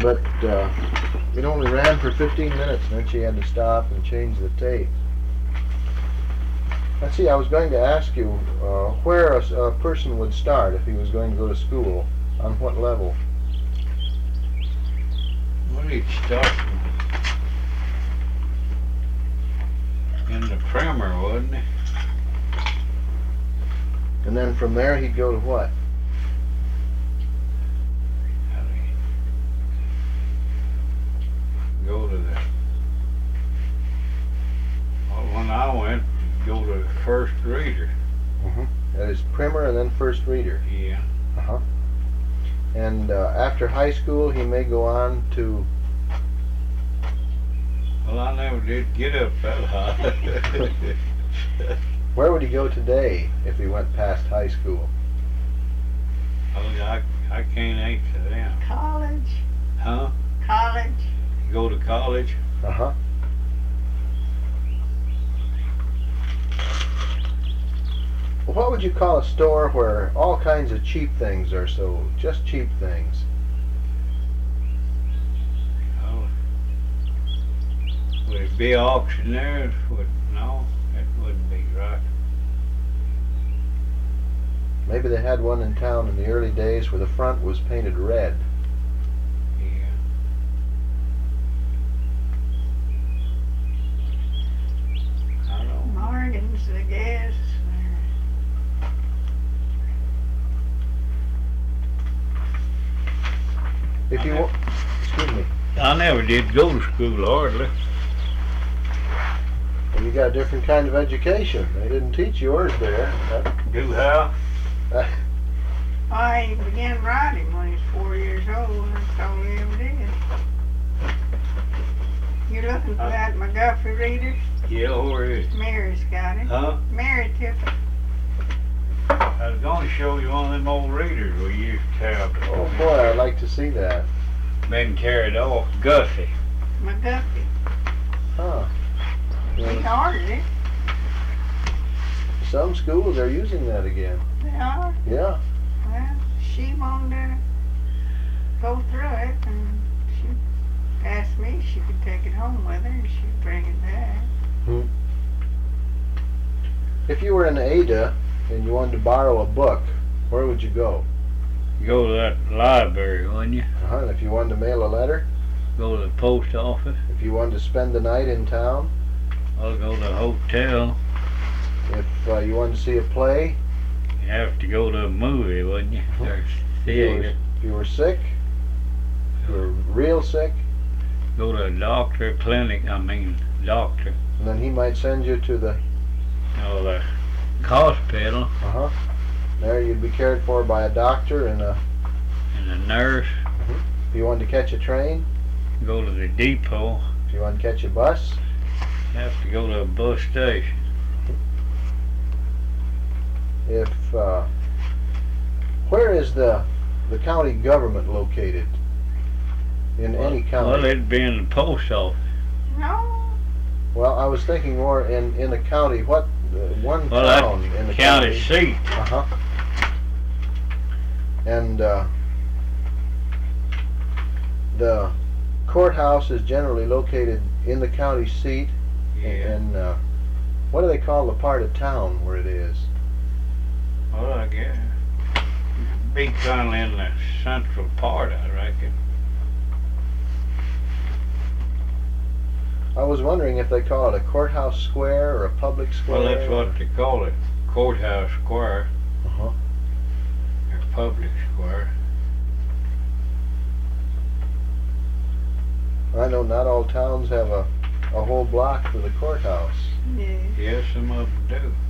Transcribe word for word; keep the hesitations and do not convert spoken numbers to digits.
but uh, it only ran for fifteen minutes, and then she had to stop and change the tape. Let's see, I was going to ask you uh, where a, a person would start if he was going to go to school, on what level? Well, he'd start in the primer, wouldn't he? And then from there he'd go to what? How'd he go to the... Well, when I went, he'd go to the first reader. Mm-hmm. That is primer and then first reader. Yeah. Uh-huh. And uh, after high school he may go on to... Well, I never did get up that high. Where would he go today if he went past high school? Oh, I, I can't answer them. College. Huh? College. You go to college? Uh-huh. What would you call a store where all kinds of cheap things are sold? Just cheap things. Oh. Would it be auctioneers? Would, no, it wouldn't be right. Maybe they had one in town in the early days where the front was painted red. Yeah. I don't know. Morgan's, I guess. If you wa- excuse me, I never did go to school hardly. well, you got a different kind of education. They didn't teach yours there. That- Do how? I began writing when he was four years old. That's all he ever did. You looking for that McGuffey reader? Yeah, where is it? Mary's got it. Huh? Mary took it. I was going to show you one of them old readers we used to have. but Oh boy, I'd like to see that. Been carried off. Guffey. McGuffey. Huh. He Well, ordered it. some schools are using that again. They are. Yeah. Well, she wanted to go through it, and she asked me if she could take it home with her, and she'd bring it back. If you were in Ada and you wanted to borrow a book, where would you go? You go to that library, wouldn't you? Uh-huh. And if you wanted to mail a letter, Go to the post office. if you wanted to spend the night in town, I'll go to a hotel. if uh, you wanted to see a play, You have to go to a movie, wouldn't you? Or if you were, theater. if you were sick, if you were real sick, Go to a doctor, clinic, I mean, doctor. and then he might send you to the, Or the hospital uh-huh, there you'd be cared for by a doctor, and uh, and a nurse. if you wanted to catch a train, Go to the depot. if you wanted to catch a bus, You have to go to a bus station. if, uh, where is the, the county government located? In any county? Well, it'd be in the post office. No. Well, I was thinking more in, in the county, what, uh, one Well, town that's in the county county. seat. Uh-huh. And, uh, the courthouse is generally located in the county seat, Yeah. and, uh, what do they call the part of town where it is? Well, I guess. Be kind of in the central part, I reckon. I was wondering if they call it a courthouse square or a public square. Well, that's what they call it. Courthouse Square. Uh-huh. Or public square. I know not all towns have a, a whole block for the courthouse. Yeah. Yes, some of them do.